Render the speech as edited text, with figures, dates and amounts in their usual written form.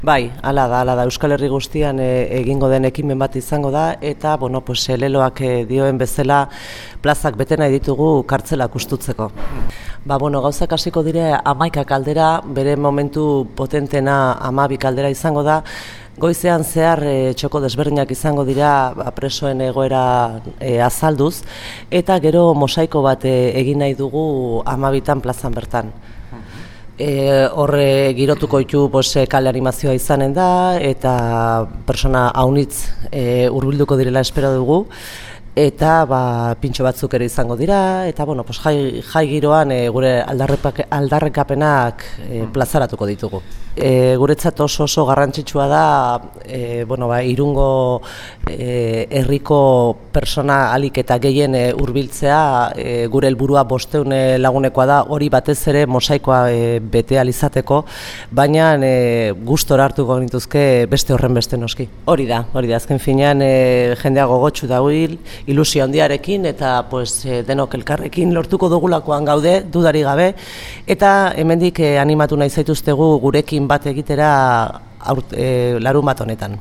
Bai, hala da. Euskal Herri guztian egingo den ekimen bat izango da, eta, leloak dioen bezala plazak bete nahi ditugu kartzelak ustutzeko. Gauzak hasiko dire 11 kaldera, bere momentu potentena 12 kaldera izango da. Goizean zehar txoko desberdinak izango dira presoen egoera azalduz, eta gero mosaiko bat egin nahi dugu 12 plazan bertan. Horre girotuko ditu kale animazioa izanen da, eta persona haunitz hurbilduko direla espero dugu, eta pintxo batzuk ere izango dira, eta jai giroan gure aldarrekapenak plazaratuko ditugu. Guretzat oso garrantzitsua da Irungo herriko persona alik eta gehien hurbiltzea. Gure helburua 500 lagunekoa da, hori batez ere mosaikoa bete ahal izateko, baina gustora hartuko nituzke beste horren beste noski. Hori da, azken finean jendea gogotsu dauil, ilusio handiarekin, eta denok elkarrekin lortuko dugulakoan gaude, dudari gabe, eta hemendik animatu nahi zaituztegu gurekin bat egitera larunbat honetan.